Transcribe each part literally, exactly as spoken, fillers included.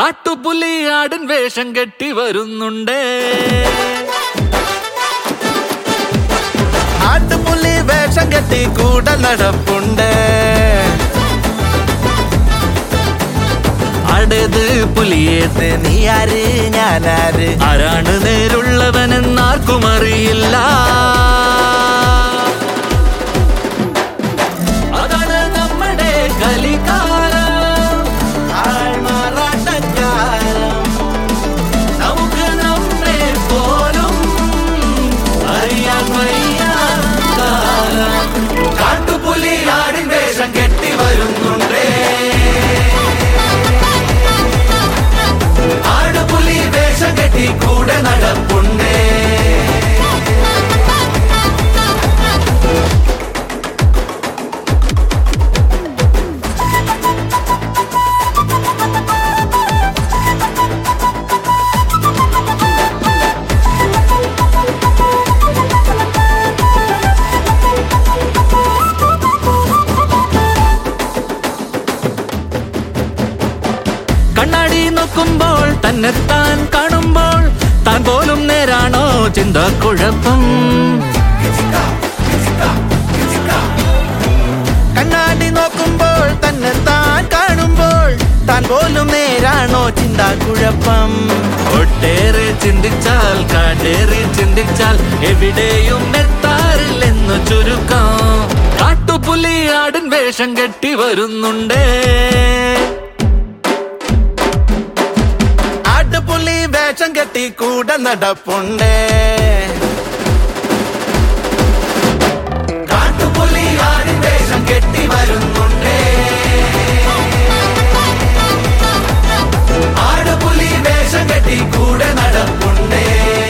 കാട്ടുപുലി ആടിൻ വേഷം കെട്ടി വരുന്നുണ്ടേ. ആട്ടുപുലി വേഷം കെട്ടി കൂടെ നടപ്പുണ്ട്. ആടേത് പുലിയേത് നീ ആര് ഞാനാര്, ആരാണ് നേരുള്ളവനെന്നാർക്കും അറിയില്ല. അതാണ് നമ്മുടെ കലികാലം, ആൾമാറാട്ടക്കാലം. നമുക്ക് നമ്മെ പോലും അറിയാൻ വയ്യ കാലം. കാട്ടുപുലി ആടിൻ വേഷം കെട്ടി വരുന്നുണ്ടേ. ആടുപുലി വേഷം കെട്ടി കൂടെ നടപ്പുണ്ടേ. കണ്ണാടി നോക്കുമ്പോൾ തന്നെത്താൻ കാണുമ്പോൾ താൻ പോലും നേരാണോ ചിന്താക്കുഴപ്പം. കണ്ണാടി നോക്കുമ്പോൾ തന്നെ താൻ കാണുമ്പോൾ താൻ പോലും നേരാണോ ചിന്താക്കുഴപ്പം. ഒട്ടേറെ ചിന്തിച്ചാൽ കാട്ടേറെ ചിന്തിച്ചാൽ എവിടെയും എത്താറില്ലെന്നു ചുരുക്കം. കാട്ടുപുലി ആടിൻ വേഷം കെട്ടി വരുന്നുണ്ടേ. ആട്ടുപുലി വേഷം കെട്ടി കൂടെ നടപ്പുണ്ടേ. കാട്ടുപുലി ആടിൻ വേഷം കെട്ടി വരുന്നുണ്ടേ. ആടുപുലി വേഷം കെട്ടി കൂടെ നടപ്പുണ്ടേ.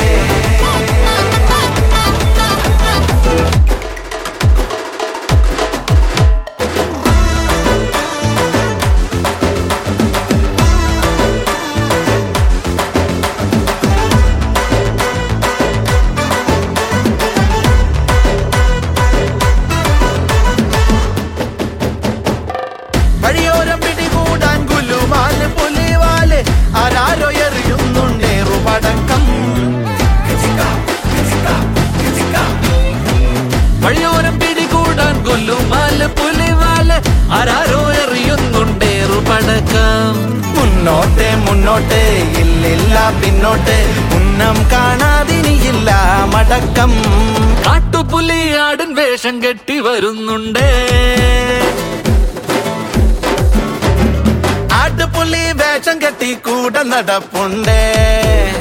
വഴിയോരം പിടികൂടാൻ ഗുലുമാല് പുലിവാല് ആരാരോ എറിയുന്നുണ്ടേ റുപടക്കം. വഴിയോരം പിടികൂടാൻ കൊല്ലുമാല് പുലിവാല് ആരാരോ എറിയുന്നുണ്ടേറുപടക്കം. മുന്നോട്ടെ മുന്നോട്ടെ ഇല്ലില്ല പിന്നോട്ട്, ഉന്നം കാണാതിനിയില്ല മടക്കം. കാട്ടുപുലി ആടിൻ വേഷം കെട്ടി വരുന്നുണ്ടേ. ആട്ടുപുലി വേഷം കെട്ടി കൂടെ നടപ്പുണ്ടേ.